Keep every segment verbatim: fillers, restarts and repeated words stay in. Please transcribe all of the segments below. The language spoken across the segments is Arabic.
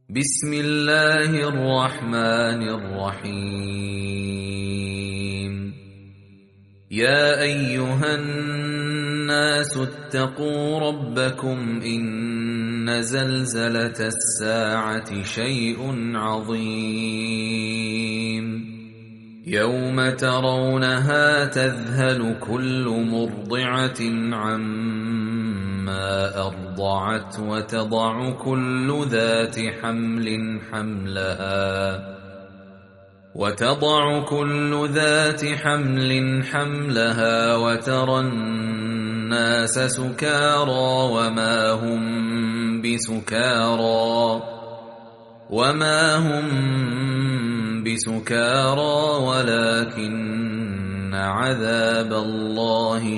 بسم الله الرحمن الرحيم يا أيها الناس اتقوا ربكم إن زلزلة الساعة شيء عظيم يوم ترونها تذهل كل مرضعة عما أرضعت وتضع كل ذات حمل حملها وتضع كل ذات حمل حملها وترى الناس سكارى وما هم بسكارى وما هم بسكارى ولكن عذاب الله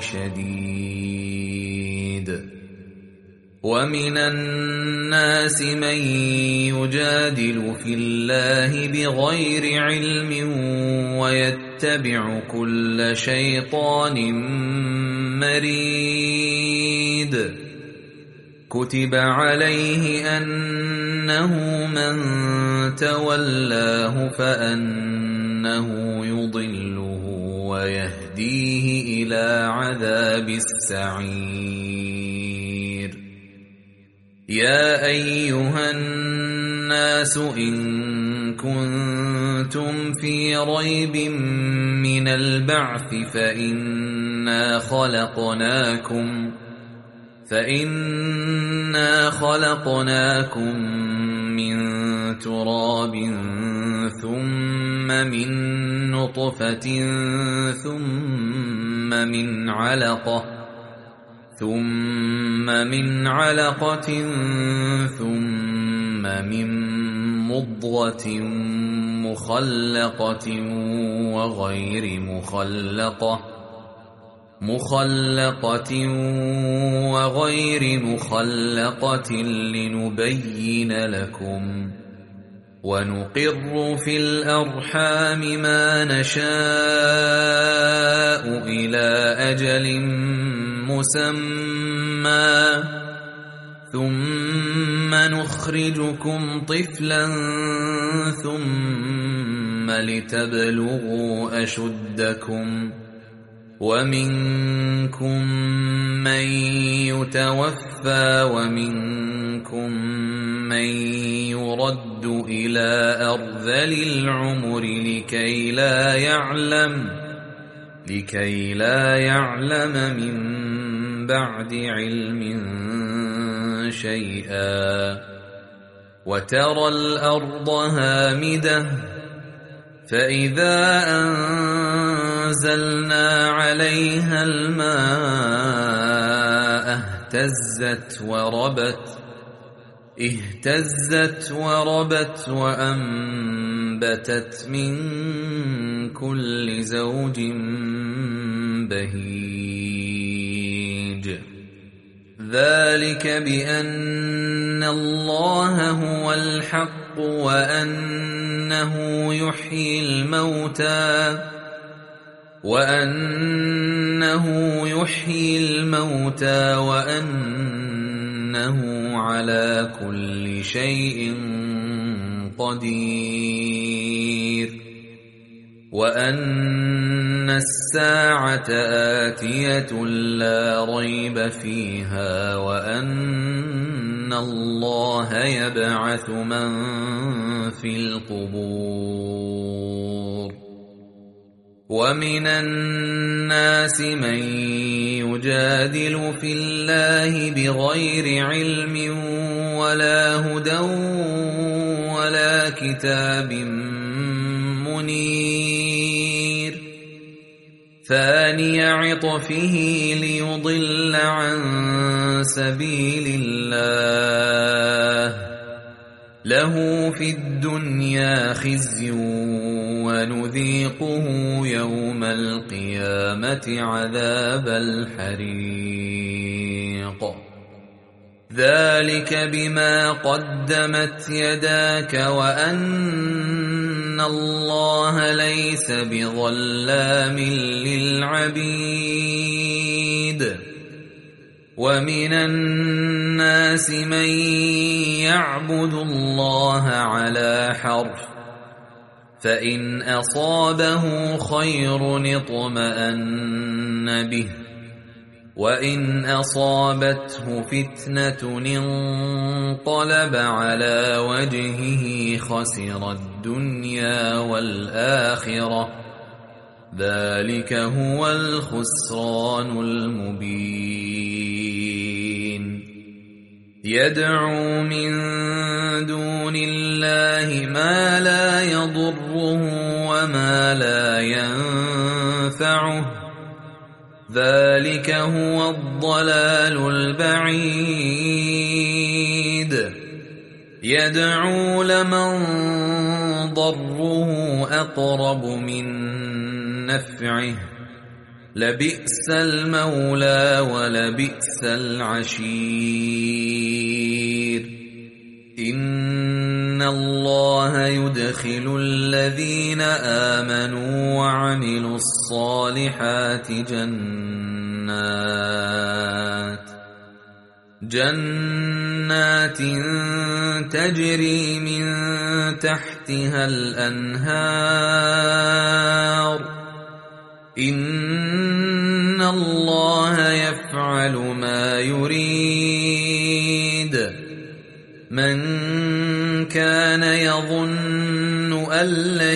شديد ومن الناس من يجادل في الله بغير علم ويتبع كل شيطان مريد كتب عليه أنه من تولاه فأنه يضله ويهديه إلى عذاب السعير يا أيها الناس إن كنتم في ريب من البعث فإنا خلقناكم فإنا خلقناكم من تراب ثم من نطفة ثم من علقة ثم من علقة ثم من مضغة مخلقة وغير مخلقة مخلقة وغير مخلقة لنبين لكم ونقر في الأرحام ما نشاء إلى أجل مسمى ثم نخرجكم طفلا ثم لتبلغوا أشدكم ومنكم من يتوفى ومنكم من يرد إلى أرذل العمر لكي لا يعلم لكي لا يعلم من بعد علم شيئا وترى الأرض هامدة فإذا أنزلنا عليها الماء اهتزت وربت اهتزت وربت وأنبتت من كل زوج بهيج ذلك بأن الله هو الحق وأنه يحيي الموتى وأنه يحيي الموتى وأنه على كل شيء قدير وأن الساعة آتية لا ريب فيها وأن الله يبعث من في القبور ومن الناس من يجادل في الله بغير علم ولا هدى ولا كتاب منير ثاني عطفه ليضل عن سبيل الله له في الدنيا خزي ونذيقه يوم القيامة عذاب الحريق ذلك بما قدمت يداك وأن الله ليس بظلام للعبيد ومن الناس من يعبد الله على حرف فإن أصابه خير اطمأن به وإن أصابته فتنة انقلب على وجهه خسر الدنيا والآخرة ذلك هو الخسران المبين يدعو من دون الله ما لا يضره وما لا ينفعه ذلك هو الضلال البعيد يدعو لمن ضره أقرب من نفعه لبئس المولى ولبئس العشير إن الله يدخل الذين آمنوا وعملوا الصالحات جنات جنات تجري من تحتها الأنهار إن الله يفعل ما يريد من كان يظن أن لن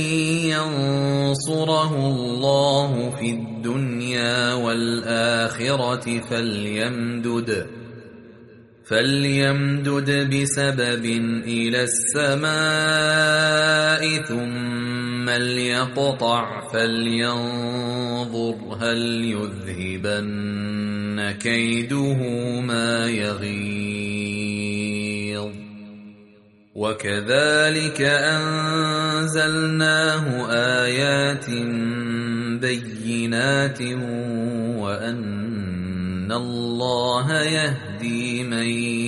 ينصره الله في الدنيا والآخرة فليمدد فليمدد بسبب إلى السماء ثم ليقطع فلينظر هل يذهبن كيده ما يغيظ وكذلك أنزلناه آيات بينات وأن الله يهدي من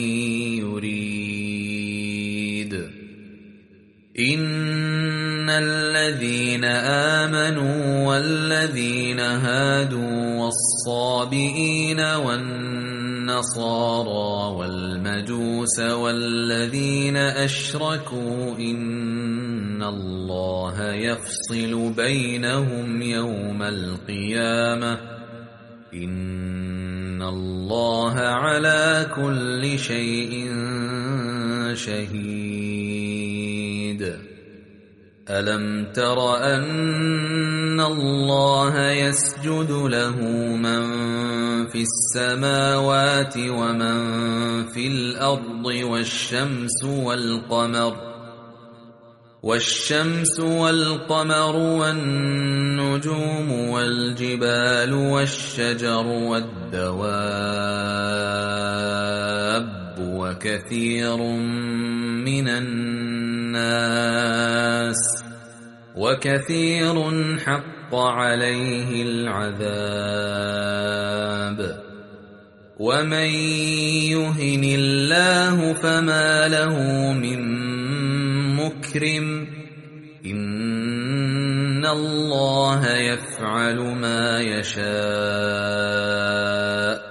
يريد إن الذين آمنوا والذين هادوا والصابئين والنصارى والمجوس والذين أشركوا إن الله يفصل بينهم يوم القيامة إن الله على كل شيء شهيد ألم تر أن الله يسجد له من في السماوات ومن في الأرض والشمس والقمر والشمس والقمر والنجوم والجبال والشجر والدواب وكثير من الناس وكثير حق عليه العذاب ومن يهن الله فما له من مكرم إن الله يفعل ما يشاء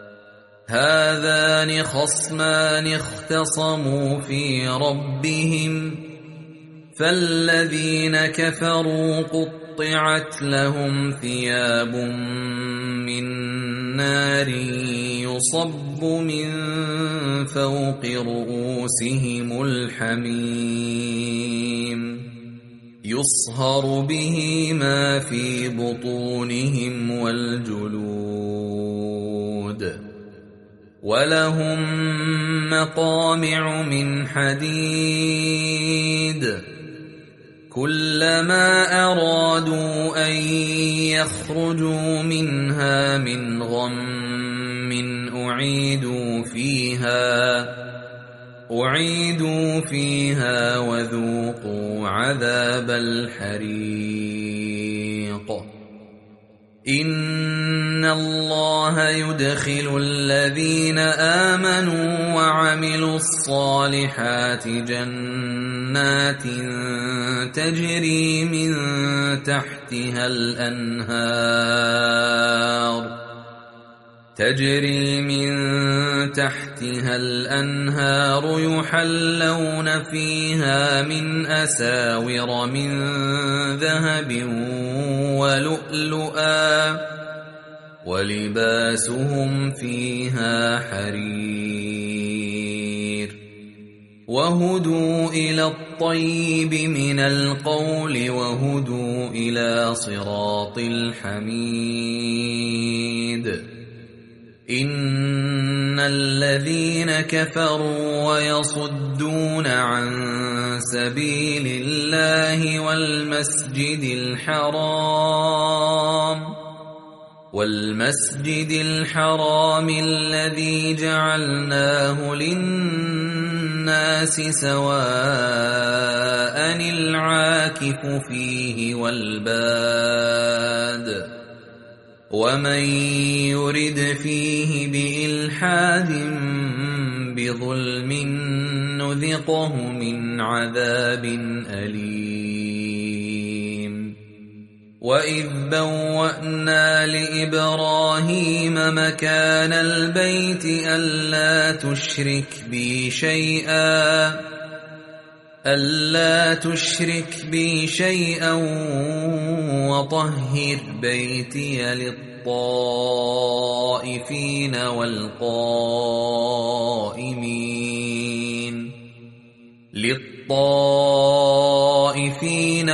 هذان خصمان اختصموا في ربهم فالذين كفروا قطعت لهم ثياب من نار يصب من فوق رؤوسهم الحميم يصهر به ما في بطونهم والجلود ولهم مقامع من حديد كلما أرادوا أن يخرجوا منها من غم أعيدوا فيها أعيدوا فيها وذوقوا عذاب الحريق إن الله يدخل الذين آمنوا وعملوا الصالحات جنات تجري من تحتها الأنهار تجري من تحتها الأنهار يحلون فيها من أساور من ذهب ولؤلؤا ولباسهم فيها حرير وهدوا إلى الطيب من القول وهدوا إلى صراط الحميد إن الذين كفروا ويصدون عن سبيل الله والمسجد الحرام والمسجد الحرام الذي جعلناه للناس سواء العاكف فيه والباد ومن يرد فيه بإلحاد بظلم نذقه من عذاب أليم وإذ بوأنا لإبراهيم مكان البيت ألا تشرك بي شيئا ألا تشرك بي شيئا وطهر بيتي للطائفين والقائمين للطائفين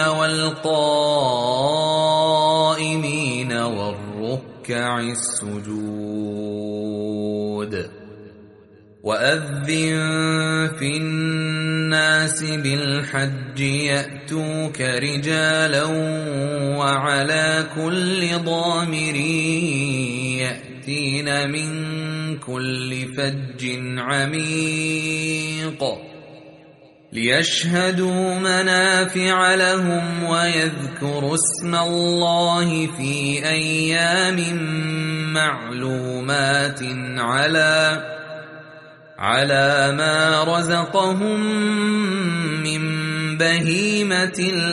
والقائمين والركع السجود وأذن في الناس بالحج يأتوك رجالا وعلى كل ضامر يأتين من كل فج عميق ليشهدوا منافع لهم ويذكروا اسم الله في أيام معلومات على على ما رزقهم من بهيمة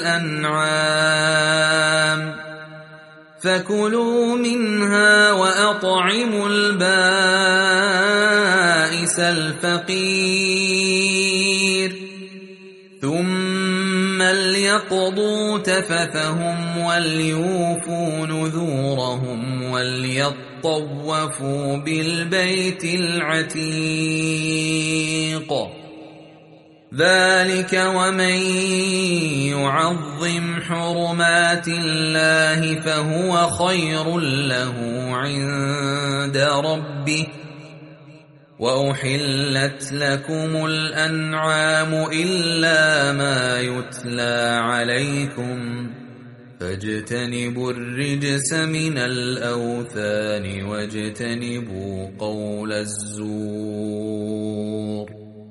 الأنعام فكلوا منها وأطعموا البائس الفقير ثم ليقضوا تفثهم وليوفوا نذورهم وليطوفوا بالبيت العتيق ذلك ومن يعظم حرمات الله فهو خير له عند ربه وأحلت لكم الأنعام إلا ما يتلى عليكم فاجتنبوا الرجس من الأوثان واجتنبوا قول الزور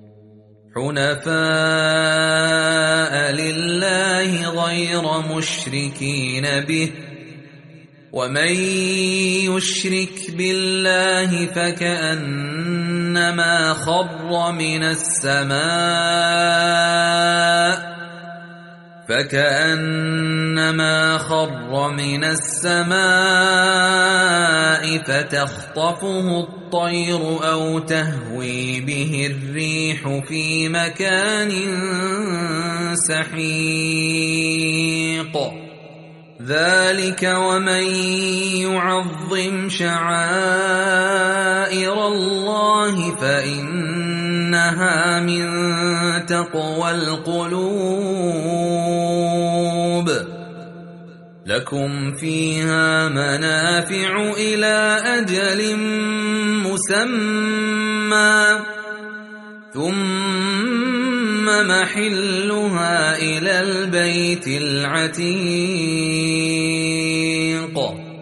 حنفاء لله غير مشركين به ومن يشرك بالله فكأنما خر من السماء فكأنما خر من السماء فتخطفه الطير أو تهوي به الريح في مكان سحيق ذلك ومن يعظم شعائر الله فإنها من تقوى القلوب لكم فيها منافع إلى أجل مسمى ثم محلها إلى البيت العتيق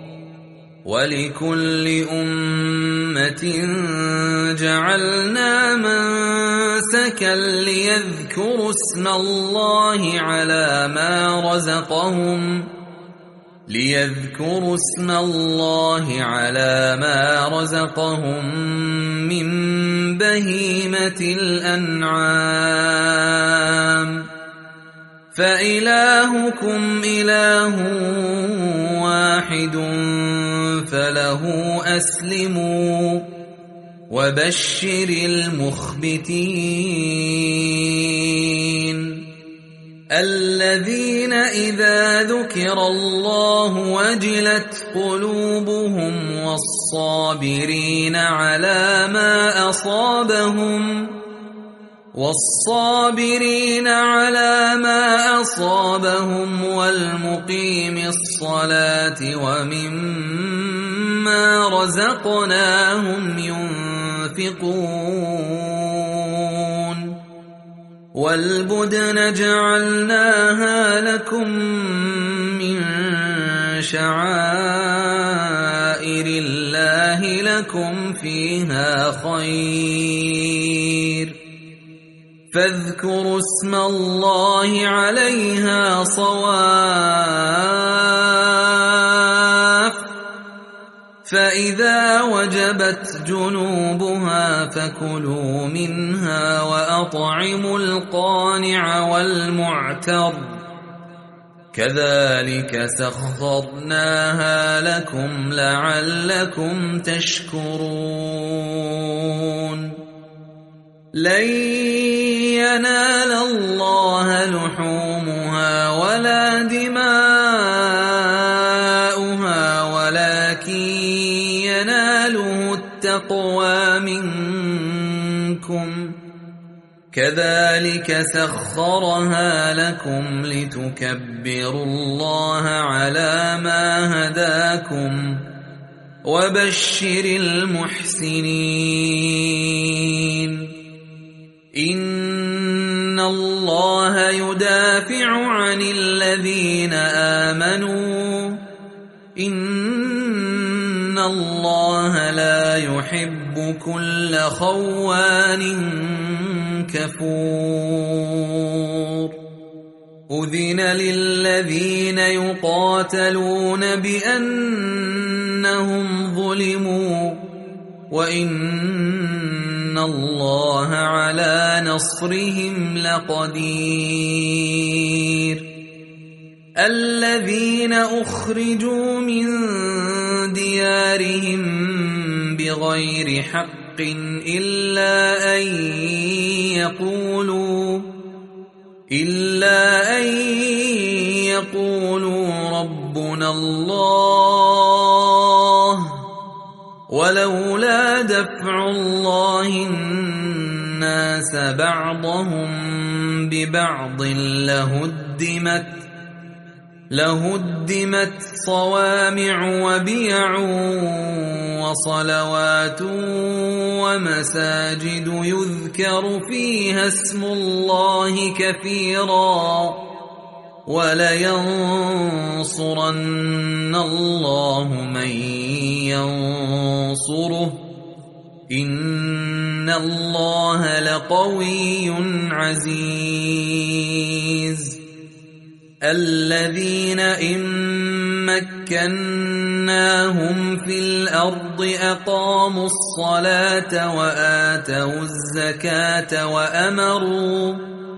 ولكل أمة جعلنا منسكا ليذكروا اسم الله على ما رزقهم ليذكروا اسم الله على ما رزقهم من بهيمة الأنعام فإلهكم إله واحد فلا له أسلموا وبشر المخبتين الذين إذا ذكر الله وجلت قلوبهم والصابرين على ما أصابهم والصابرين على ما أصابهم والمقيم الصلاة ومما رزقناهم ينفقون والبدن جعلناها لكم من شعائر الله لكم فيها خير فاذكروا اسم الله عليها صواف فإذا وجبت جنوبها فكلوا منها وأطعموا القانع والمعتر كذلك سخرناها لكم لعلكم تشكرون لن ينال الله لحومها ولا دماؤها ولكن يناله التقوى منكم كذلك سخرها لكم لتكبروا الله على ما هداكم وبشر المحسنين إن الله يدافع عن الذين آمنوا إن الله لا يحب كل خوان كفور أذن للذين يقاتلون بأنهم ظلموا وإن الله على نصرهم لقدير الذين أخرجوا من ديارهم بغير حق إلا أن يقولوا إلا أن يقولوا ربنا الله ولولا دفع الله الناس بعضهم ببعض لهدمت لهدمت صوامع وبيع وصلوات ومساجد يذكر فيها اسم الله كثيرا ولينصرن الله من ينصره إن الله لقوي عزيز الذين إن مكناهم في الأرض أقاموا الصلاة وآتوا الزكاة وأمروا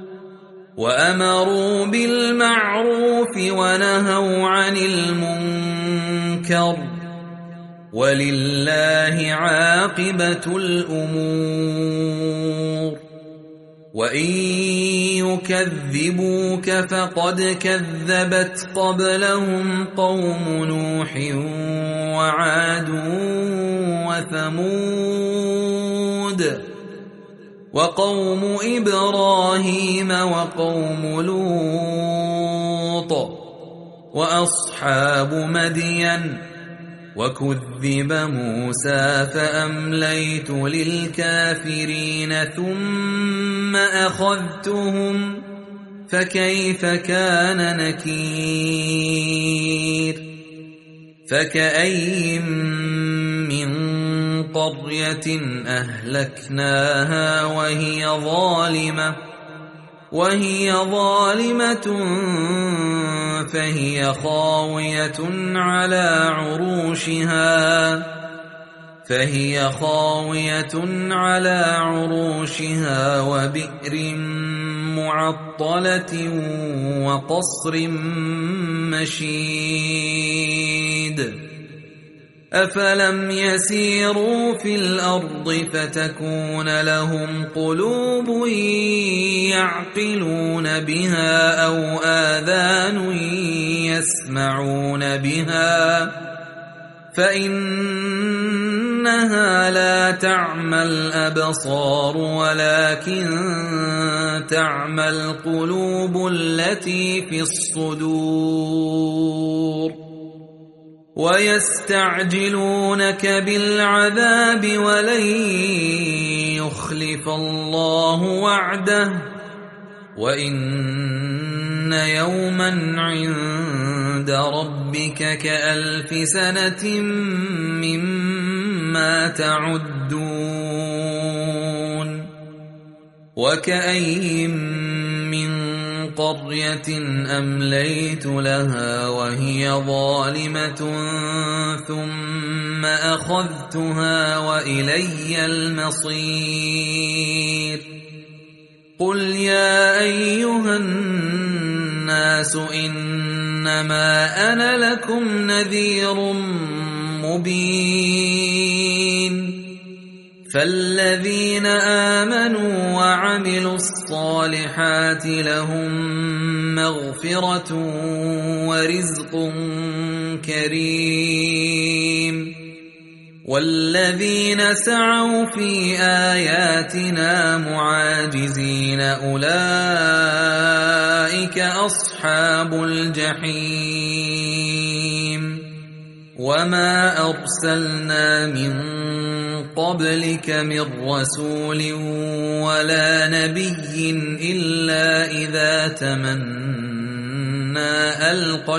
وأمروا بالمعروف ونهوا عن المنكر ولله عاقبة الأمور وإن يكذبوك فقد كذبت قبلهم قوم نوح وعاد وثمود وقوم إبراهيم وقوم لوط وأصحاب مدين وكذب موسى فأمليت للكافرين ثم أخذتهم فكيف كان نكير فكأي من قرية أهلكناها وهي ظالمة وهي ظالمة فهي خاوية على عروشها فهي خاوية على عروشها وبئر معطلة وقصر مشيد أفلم يسيروا في الأرض فتكون لهم قلوب يعقلون بها أو آذان يسمعون بها فإنها لا تعمى الأبصار ولكن تعمى القلوب التي في الصدور ويستعجلونك بالعذاب ولن يخلف الله وعده وإن يوما عند ربك كألف سنة مما تعدون وكأي من قرية أمليت لها وهي ظالمة ثم أخذتها وإلي المصير قل يا أيها الناس إنما أنا لكم نذير مبين فالذين آمنوا وعملوا الصالحات لهم مغفرة ورزق كريم والذين سعوا في آياتنا معاجزين أولئك أصحاب الجحيم وما أرسلنا من قبلك من رسول ولا نبي إلا إذا تمنى ألقى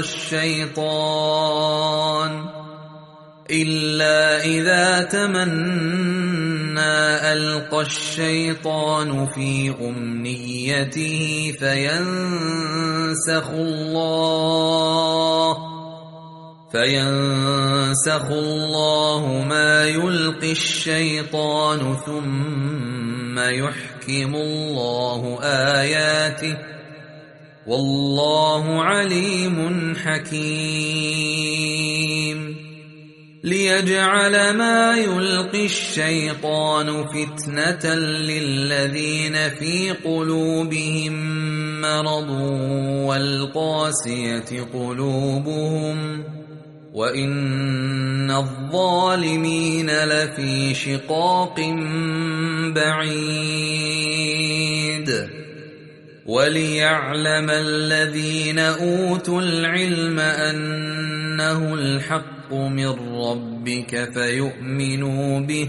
الشيطان إلا إذا تمنى ألقى الشيطان في أمنيته فينسخ الله فينسخ الله ما يلقي الشيطان ثم يحكم الله آياته والله عليم حكيم ليجعل ما يلقي الشيطان فتنة للذين في قلوبهم مرض والقاسية قلوبهم وإن الظالمين لفي شقاق بعيد وليعلم الذين أوتوا العلم أنه الحق من ربك فيؤمنوا به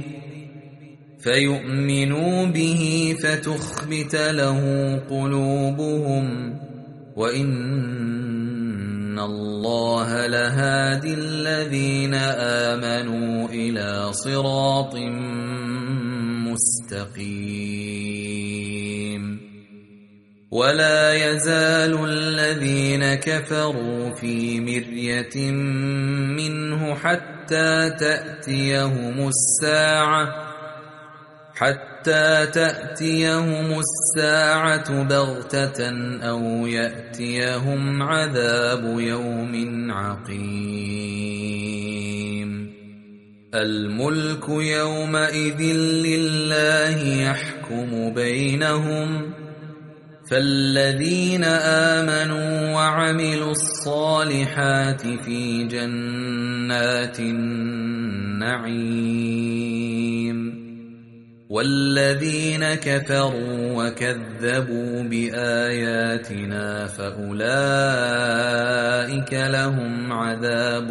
فيؤمنوا به فتخبت له قلوبهم وإن الله لهادي الذين آمنوا إلى صراط مستقيم ولا يزال الذين كفروا في مرية منه حتى تأتيهم الساعة حتى تأتيهم الساعة بغتة أو يأتيهم عذاب يوم عقيم الملك يومئذ لله يحكم بينهم فالذين آمنوا وعملوا الصالحات في جنات النعيم والذين كفروا وكذبوا بآياتنا فأولئك لهم عذاب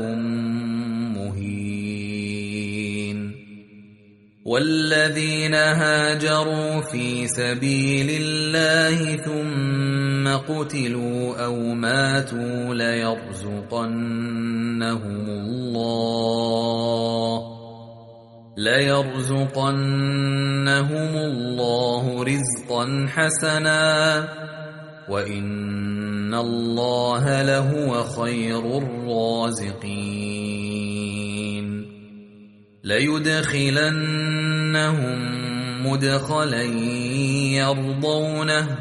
مهين والذين هاجروا في سبيل الله ثم قتلوا أو ماتوا ليرزقنهم الله ليرزقنهم الله رزقا حسنا وإن الله لهو خير الرازقين ليدخلنهم مدخلا يرضونه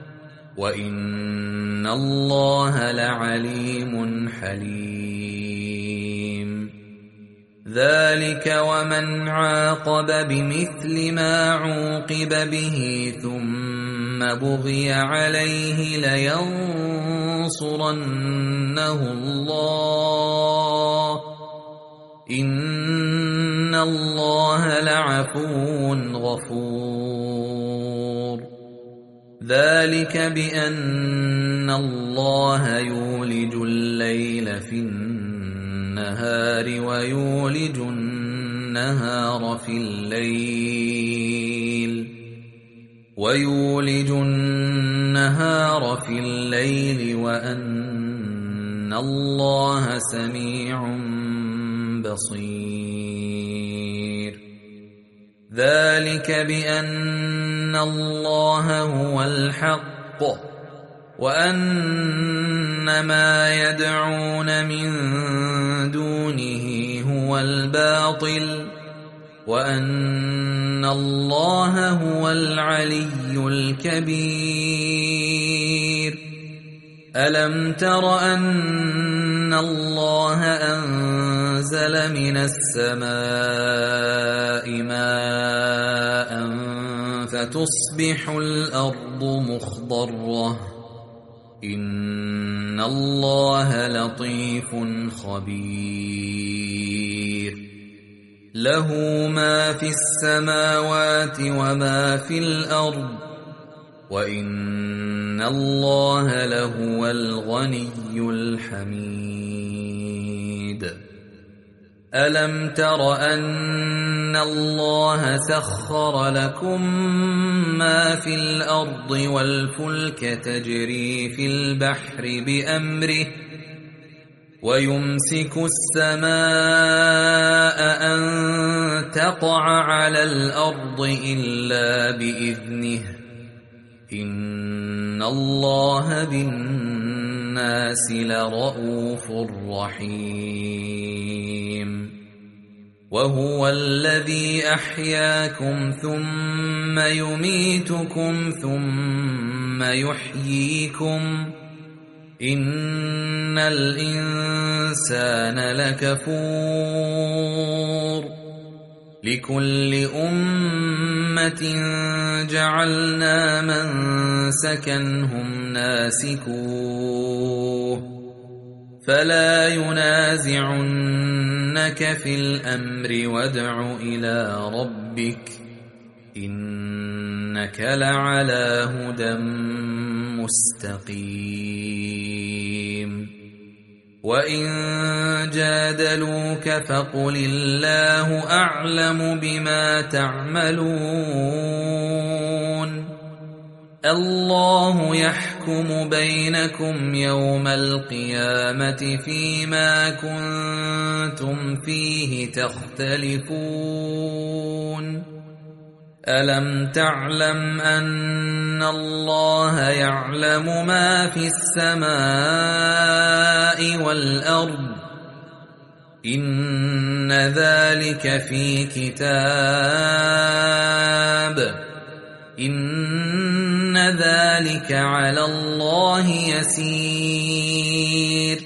وإن الله لعليم حليم ذلك ومن عاقب بمثل ما عوقب به ثم بغي عليه لينصرنه الله إن الله لعفو غفور ذلك بأن الله يولج الليل في النهار ويولج النهار في الليل ويولج النهار في الليل وأن الله سميع بصير ذلك بأن الله هو الحق وأن ما يدعون من دونه هو الباطل وأن الله هو العلي الكبير ألم تر أن الله أنزل من السماء ماء فتصبح الأرض مخضرة إن الله لطيف خبير له ما في السماوات وما في الأرض وإن الله لهو الغني الحميد ألم تر أن الله سخر لكم ما في الأرض والفلك تجري في البحر بأمره ويمسك السماء أن تقع على الأرض إلا بإذنه إن الله بالناس لرءوف رحيم وهو الذي أحياكم ثم يميتكم ثم يحييكم إن الإنسان لكفور لكل أمة جعلنا منسكا هم ناسكوه فلا ينازعنك في الأمر وادع إلى ربك إنك لعلى هدى مستقيم وإن جادلوك فقل الله أعلم بما تعملون الله يحكم بينكم يوم القيامة فيما كنتم فيه تختلفون ألم تعلم أن الله يعلم ما في السماء والأرض إن ذلك في كتاب إن ذلك على الله يسير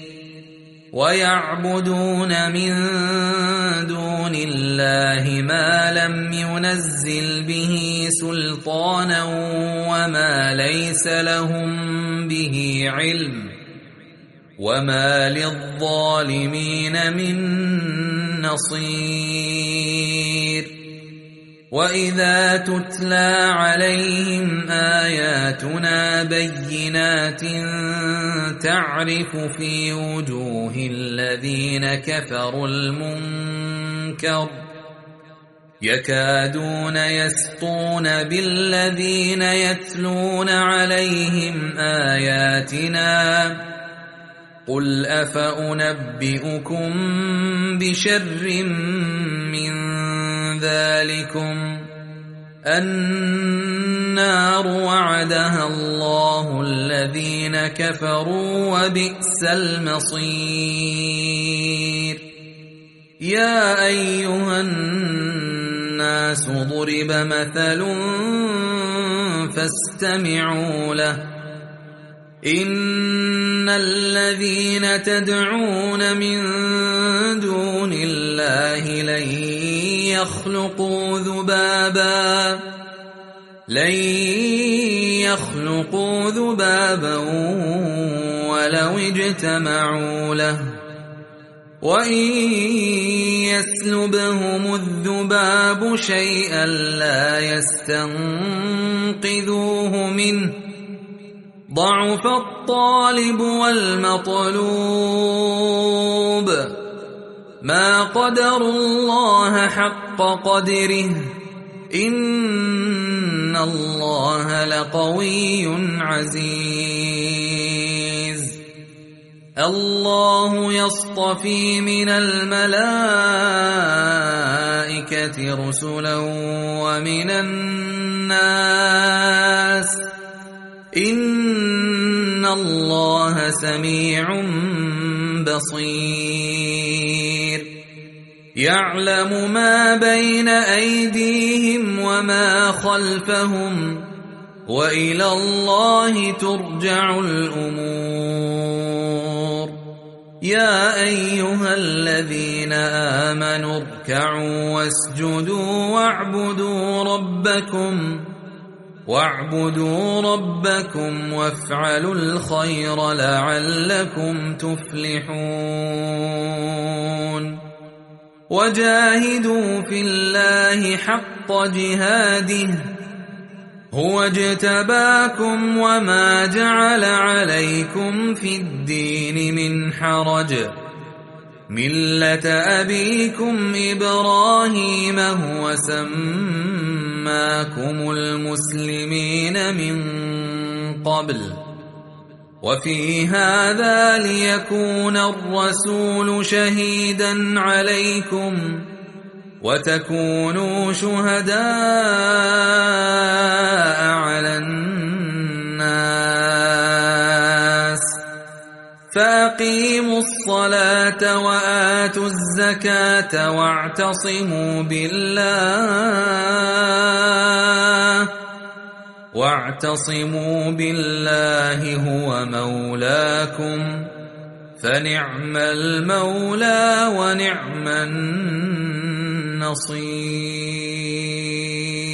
ويعبدون من دون الله ما لم ينزل به سلطانا وما ليس لهم به علم وما للظالمين من نصير وإذا تتلى عليهم آياتنا بينات تعرف في وجوه الذين كفروا المنكر يكادون يسطون بالذين يتلون عليهم آياتنا قل أفأنبئكم بشر من ذلكم النار وعدها الله الذين كفروا وبئس المصير يا أيها الناس ضرب مثل فاستمعوا له إن الذين تدعون من دون الله الله لن يخلقوا ذبابا لن يخلقوا ذبابا ولو اجتمعوا له وإن يسلبهم الذباب شيئا لا يستنقذوه منه ضعف الطالب والمطلوب ما قدروا الله حق قدره إن الله لقوي عزيز الله يصطفي من الملائكة رسلا ومن الناس إن الله سميع بصير يعلم ما بين أيديهم وما خلفهم وإلى الله ترجع الأمور يا أيها الذين آمنوا اركعوا واسجدوا واعبدوا ربكم واعبدوا ربكم وافعلوا الخير لعلكم تفلحون وجاهدوا في الله حق جهاده هو اجتباكم وما جعل عليكم في الدين من حرج ملة أبيكم إبراهيم هو سماكم المسلمين من قبل وفي هذا ليكون الرسول شهيدا عليكم وتكونوا شهداء على الناس فأقيموا الصلاة وآتوا الزكاة واعتصموا بالله واعتصموا بالله هو مولاكم فنعم المولى ونعم النصير